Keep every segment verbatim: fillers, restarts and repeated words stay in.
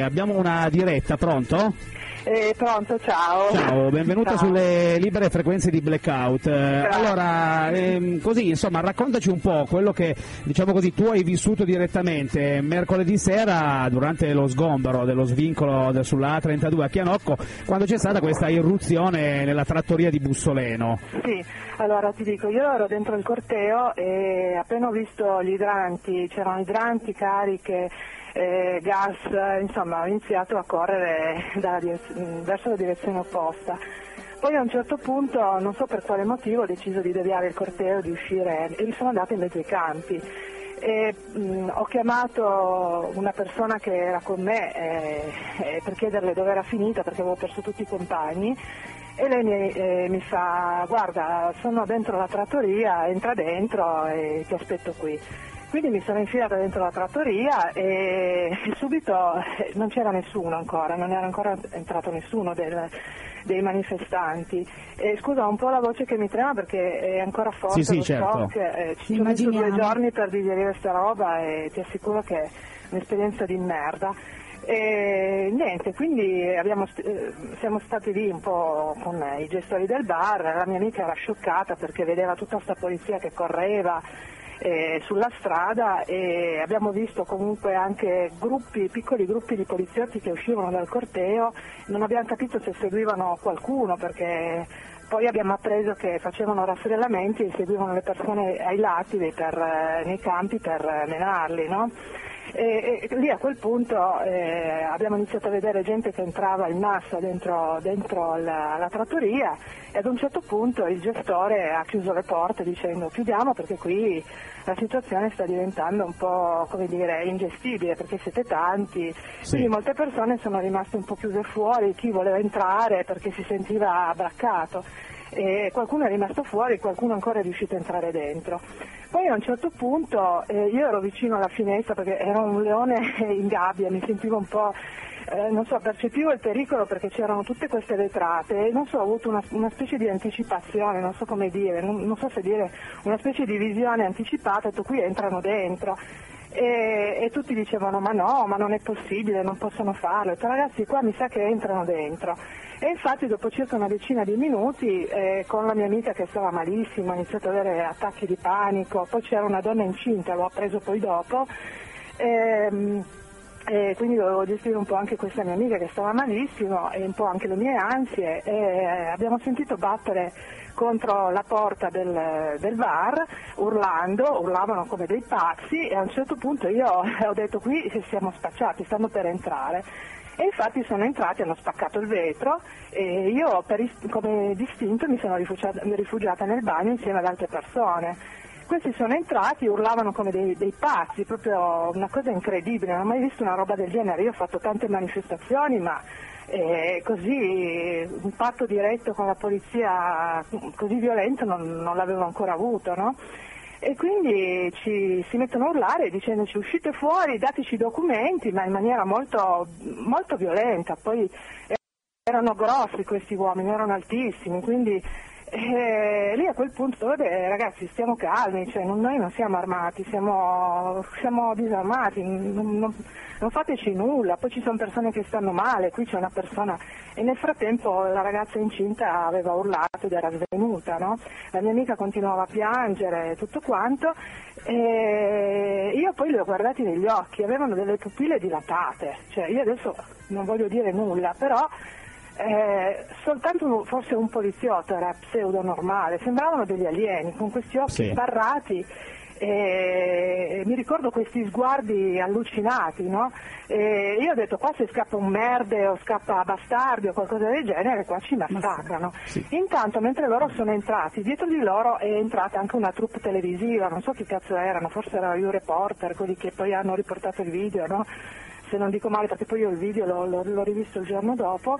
abbiamo una diretta, pronto? Eh, pronto, ciao. Ciao, benvenuta ciao. Sulle libere frequenze di Blackout. Eh, allora, ehm, così, insomma, raccontaci un po' quello che, diciamo così, tu hai vissuto direttamente mercoledì sera durante lo sgombero dello svincolo del, sulla A trentadue a Chianocco, quando c'è stata questa irruzione nella trattoria di Bussoleno. Sì, allora ti dico, io ero dentro il corteo e appena ho visto gli idranti, c'erano idranti, cariche, Eh, gas, insomma ho iniziato a correre da, verso la direzione opposta. Poi a un certo punto, non so per quale motivo, ho deciso di deviare il corteo, di uscire e mi sono andata in mezzo ai campi. E, mh, ho chiamato una persona che era con me eh, eh, per chiederle dove era finita perché avevo perso tutti i compagni e lei mi, eh, mi fa: guarda, sono dentro la trattoria, entra dentro e ti aspetto qui. Quindi mi sono infilata dentro la trattoria e subito non c'era nessuno ancora, non era ancora entrato nessuno del, dei manifestanti. E scusa, un po' la voce che mi trema perché è ancora forte, sì, sì, lo certo. shock, eh, ci ho messo due giorni per digerire sta roba e ti assicuro che è un'esperienza di merda. E niente, quindi abbiamo, eh, siamo stati lì un po' con i gestori del bar, la mia amica era scioccata perché vedeva tutta sta polizia che correva Eh, sulla strada e abbiamo visto comunque anche gruppi, piccoli gruppi di poliziotti che uscivano dal corteo, non abbiamo capito se seguivano qualcuno perché poi abbiamo appreso che facevano rastrellamenti e seguivano le persone ai lati per, eh, nei campi per menarli, no? E, e lì a quel punto eh, abbiamo iniziato a vedere gente che entrava in massa dentro, dentro la, la trattoria e ad un certo punto il gestore ha chiuso le porte dicendo chiudiamo perché qui la situazione sta diventando un po', come dire, ingestibile perché siete tanti, sì. Quindi molte persone sono rimaste un po' chiuse fuori, chi voleva entrare perché si sentiva braccato. E qualcuno è rimasto fuori, qualcuno ancora è riuscito a entrare dentro. Poi a un certo punto eh, io ero vicino alla finestra perché ero un leone in gabbia, mi sentivo un po', eh, non so, percepivo il pericolo perché c'erano tutte queste vetrate e non so, ho avuto una, una specie di anticipazione, non so come dire, non, non so se dire una specie di visione anticipata, detto qui entrano dentro. E, e tutti dicevano ma no, ma non è possibile, non possono farlo. Ho detto, ragazzi, qua mi sa che entrano dentro. E infatti dopo circa una decina di minuti eh, con la mia amica che stava malissimo, ha iniziato ad avere attacchi di panico, poi c'era una donna incinta, l'ho appreso poi dopo, ehm, e quindi dovevo gestire un po' anche questa mia amica che stava malissimo e un po' anche le mie ansie e abbiamo sentito battere contro la porta del, del bar urlando, urlavano come dei pazzi e a un certo punto io ho detto qui siamo spacciati, stanno per entrare. E infatti sono entrati, hanno spaccato il vetro e io per, come distinto mi sono rifugiata, rifugiata nel bagno insieme ad altre persone. Questi sono entrati, urlavano come dei, dei pazzi, proprio una cosa incredibile, non ho mai visto una roba del genere. Io ho fatto tante manifestazioni ma eh, così un patto diretto con la polizia così violento non, non l'avevo ancora avuto, no? E quindi ci si mettono a urlare dicendoci uscite fuori, dateci i documenti, ma in maniera molto, molto violenta. Poi erano grossi questi uomini, erano altissimi, quindi eh, lì a quel punto, vabbè ragazzi stiamo calmi, cioè, non, noi non siamo armati, siamo, siamo disarmati, non, non, non fateci nulla, poi ci sono persone che stanno male, qui c'è una persona e nel frattempo la ragazza incinta aveva urlato ed era svenuta, no? La mia amica continuava a piangere e tutto quanto e io poi li ho guardati negli occhi, avevano delle pupille dilatate, cioè io adesso non voglio dire nulla, però Eh, soltanto un, forse un poliziotto era pseudo normale, sembravano degli alieni con questi occhi sì. sbarrati e, e mi ricordo questi sguardi allucinati, no? E io ho detto qua se scappa un merde o scappa bastardi o qualcosa del genere qua ci massacrano. Sì. Intanto mentre loro sono entrati, dietro di loro è entrata anche una troupe televisiva, non so chi cazzo erano, forse erano i reporter, quelli che poi hanno riportato il video, no? Se non dico male perché poi io il video l'ho, l'ho, l'ho rivisto il giorno dopo.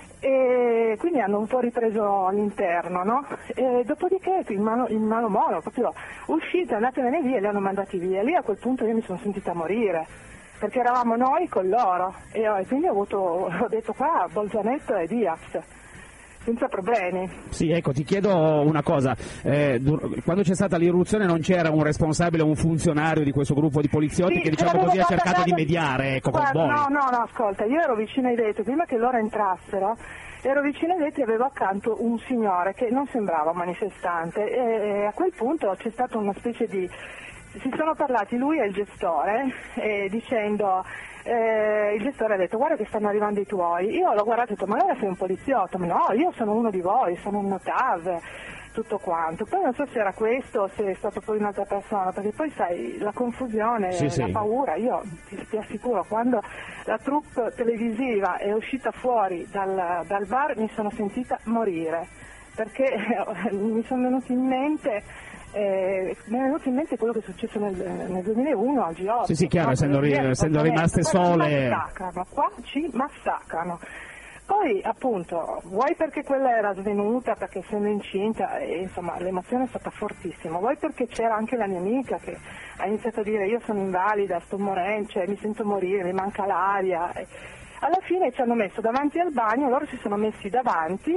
E quindi hanno un po' ripreso l'interno, no? E dopodiché in mano, in mano mono, proprio uscite, andatevene via, li hanno mandati via. Lì a quel punto io mi sono sentita morire, perché eravamo noi con loro e, e quindi ho, avuto, ho detto qua Bolzanesto e Diaz. senza problemi. Sì, ecco, ti chiedo una cosa, eh, quando c'è stata l'irruzione non c'era un responsabile o un funzionario di questo gruppo di poliziotti sì, che diciamo così ha cercato caso... di mediare, ecco, Guarda, con voi? No, no, no, ascolta, io ero vicino ai vetri, prima che loro entrassero, ero vicino ai vetri e avevo accanto un signore che non sembrava un manifestante e a quel punto c'è stata una specie di... si sono parlati lui e il gestore eh, dicendo... Eh, il gestore ha detto guarda che stanno arrivando i tuoi, io l'ho guardato e ho detto ma allora sei un poliziotto, ma no, io sono uno di voi, sono un notav, tutto quanto, poi non so se era questo o se è stato poi un'altra persona, perché poi sai la confusione, sì, la sì. paura, io ti, ti assicuro quando la troupe televisiva è uscita fuori dal, dal bar mi sono sentita morire, perché eh, mi sono venuti in mente Eh, mi è venuto in mente quello che è successo nel, nel duemilauno al G otto. Sì, sì, chiaro, no? essendo, ri- essendo rimaste sole. Ci massacrano, qua ci massacrano. Poi appunto, vuoi perché quella era svenuta, perché essendo incinta, e, insomma l'emozione è stata fortissima, vuoi perché c'era anche la mia amica che ha iniziato a dire io sono invalida, sto morendo, cioè, mi sento morire, mi manca l'aria. E, alla fine ci hanno messo davanti al bagno, loro si sono messi davanti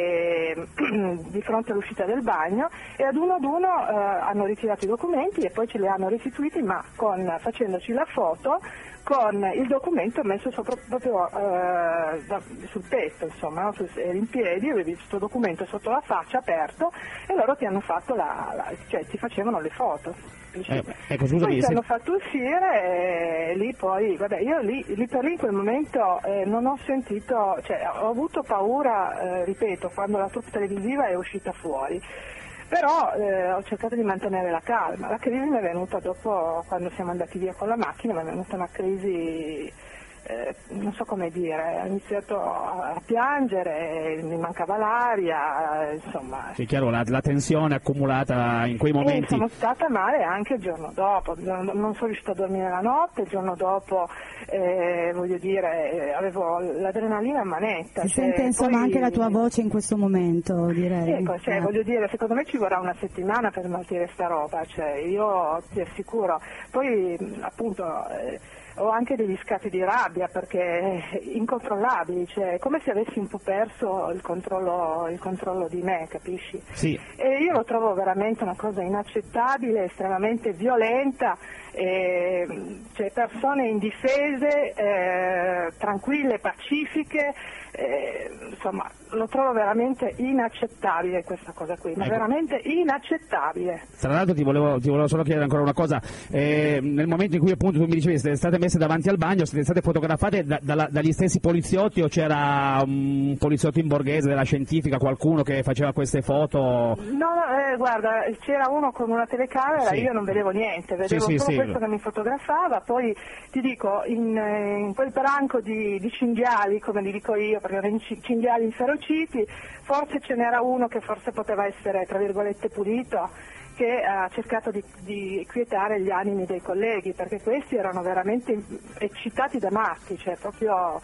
e, di fronte all'uscita del bagno e ad uno ad uno eh, hanno ritirato i documenti e poi ce li hanno restituiti, ma con, facendoci la foto con il documento messo sopra, proprio eh, da, sul petto, insomma, no? Eri in piedi, avevi questo documento sotto la faccia aperto e loro ti hanno fatto la, la cioè ti facevano le foto. Eh, ecco, scusami, poi ci se... hanno fatto uscire e lì poi, vabbè, io lì, lì per lì in quel momento eh, non ho sentito, cioè ho avuto paura, eh, ripeto, quando la troupe televisiva è uscita fuori. Però eh, ho cercato di mantenere la calma. La crisi mi è venuta dopo, quando siamo andati via con la macchina, mi è venuta una crisi, eh, non so come dire, ho iniziato a piangere, mi mancava l'aria, insomma. Sì, chiaro, la, la tensione accumulata in quei momenti. E sono stata male anche il giorno dopo, non sono riuscita a dormire la notte, il giorno dopo, eh, voglio dire, avevo l'adrenalina a manetta. Si cioè, sente insomma poi... anche la tua voce in questo momento, direi. Ecco, cioè, eh. voglio dire, secondo me ci vorrà una settimana per smaltire sta roba, cioè, io ti assicuro. Poi appunto eh, ho anche degli scatti di rabbia perché incontrollabili, cioè è come se avessi un po' perso il controllo, il controllo di me, capisci? Sì. E io lo trovo veramente una cosa inaccettabile, estremamente violenta, eh, cioè persone indifese, eh, tranquille, pacifiche, eh, insomma lo trovo veramente inaccettabile questa cosa qui, ma ecco. veramente inaccettabile. Tra l'altro ti volevo, ti volevo solo chiedere ancora una cosa, eh, nel momento in cui appunto tu mi dicevi siete state messe davanti al bagno, siete state fotografate da, da, dagli stessi poliziotti o c'era un poliziotto in borghese della scientifica, qualcuno che faceva queste foto? No, eh, guarda, c'era uno con una telecamera, sì. Io non vedevo niente, vedevo sì, sì, solo sì. questo che mi fotografava, poi ti dico, in, in quel branco di, di cinghiali, come li dico io, perché erano cinghiali inferociti, forse ce n'era uno che forse poteva essere, tra virgolette, pulito, che ha cercato di, di quietare gli animi dei colleghi, perché questi erano veramente eccitati da matti, cioè proprio...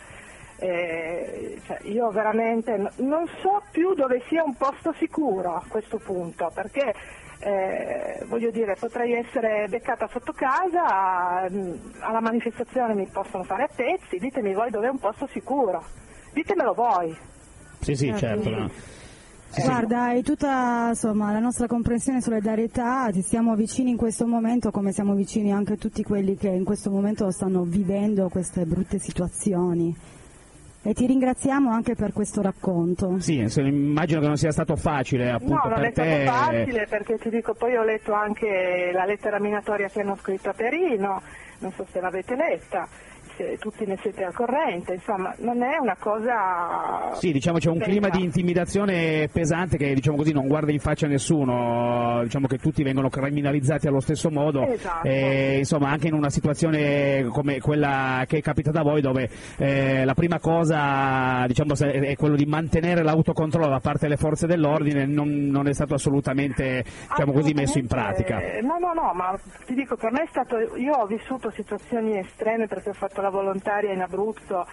Eh, cioè io veramente n- non so più dove sia un posto sicuro a questo punto, perché eh, voglio dire, potrei essere beccata sotto casa, mh, alla manifestazione mi possono fare a pezzi, ditemi voi dove è un posto sicuro, ditemelo voi. Sì, sì, certo. No. Sì, Guarda, hai tutta insomma, la nostra comprensione e solidarietà, ti siamo vicini in questo momento come siamo vicini anche a tutti quelli che in questo momento stanno vivendo queste brutte situazioni. E ti ringraziamo anche per questo racconto. Sì, immagino che non sia stato facile appunto no, non per è te. stato facile perché ti dico, poi ho letto anche la lettera minatoria che hanno scritto a Perino, non so se l'avete letta, se tutti ne siete al corrente, insomma non è una cosa... Sì, diciamo c'è un bella. clima di intimidazione pesante che diciamo così non guarda in faccia a nessuno, diciamo che tutti vengono criminalizzati allo stesso modo, esatto. E, insomma anche in una situazione come quella che è capitata a voi dove eh, la prima cosa diciamo è quello di mantenere l'autocontrollo da parte delle forze dell'ordine, non, non è stato assolutamente, diciamo così, messo in pratica. No, no, no, ma ti dico, per me è stato, io ho vissuto situazioni estreme perché ho fatto la volontaria in Abruzzo,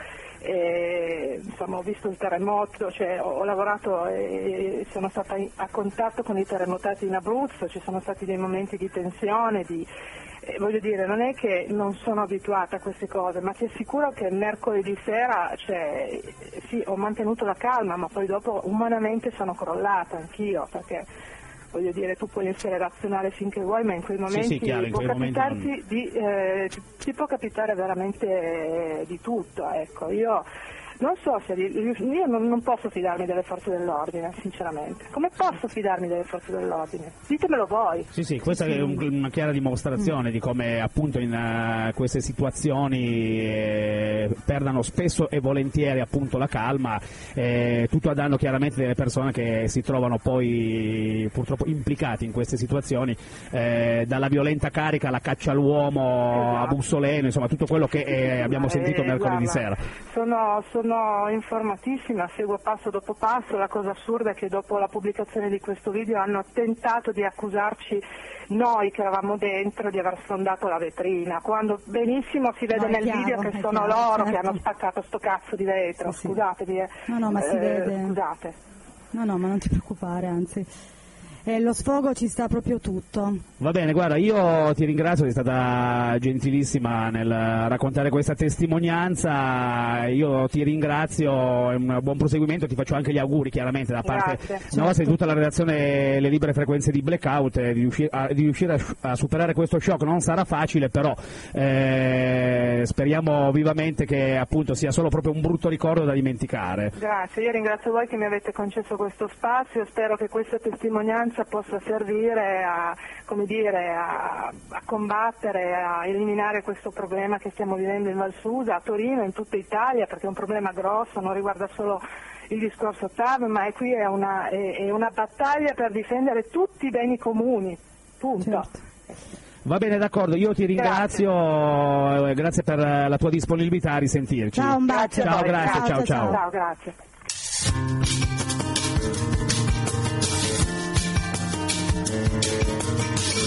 e, insomma ho visto il terremoto, cioè ho, ho lavorato e sono stata in, a contatto con i terremotati in Abruzzo, ci sono stati dei momenti di tensione, di, eh, voglio dire, non è che non sono abituata a queste cose, ma ti assicuro che mercoledì sera, cioè, sì, ho mantenuto la calma, ma poi dopo umanamente sono crollata anch'io, perché voglio dire, tu puoi essere razionale finché vuoi, ma in quei momenti sì, sì, chiaro, in può quei capitarti momenti di, eh, ti può capitare veramente eh, di tutto, ecco. Io non so se io non, non posso fidarmi delle forze dell'ordine, sinceramente. Come posso fidarmi delle forze dell'ordine? Ditemelo voi. Sì, sì, questa sì. è un, una chiara dimostrazione mm. di come appunto in uh, queste situazioni eh, perdano spesso e volentieri appunto la calma, eh, tutto a danno chiaramente delle persone che si trovano poi purtroppo implicati in queste situazioni, eh, dalla violenta carica alla caccia all'uomo, esatto. a Bussoleno, insomma tutto quello che eh, abbiamo sentito eh, mercoledì guarda, sera. Sono, sono informatissima, seguo passo dopo passo. La cosa assurda è che dopo la pubblicazione di questo video hanno tentato di accusarci noi che eravamo dentro di aver sfondato la vetrina, quando benissimo si vede no, nel chiaro, video che sono chiaro, loro certo. che hanno spaccato sto cazzo di vetro, sì, scusatevi. Eh. No, no, ma si eh, vede. Scusate. No, no, ma non ti preoccupare, anzi. E lo sfogo ci sta proprio tutto. Va bene, guarda, io ti ringrazio, sei stata gentilissima nel raccontare questa testimonianza, io ti ringrazio, è un buon proseguimento, ti faccio anche gli auguri chiaramente da parte Grazie. nostra e di tutta la redazione Le Libere Frequenze di Blackout, eh, di, riuscire a, di riuscire a, a superare questo shock. Non sarà facile, però eh, speriamo vivamente che appunto sia solo proprio un brutto ricordo da dimenticare. Grazie, io ringrazio voi che mi avete concesso questo spazio, spero che questa testimonianza possa servire a, come dire, a, a combattere, a eliminare questo problema che stiamo vivendo in Val Susa, a Torino, in tutta Italia, perché è un problema grosso, non riguarda solo il discorso T A V, ma è qui è una, è, è una battaglia per difendere tutti i beni comuni, punto. Certo. Va bene, d'accordo, io ti ringrazio, grazie, grazie per la tua disponibilità, a risentirci. Ciao, un bacio. Ciao, grazie, ciao, ciao. Ciao, grazie.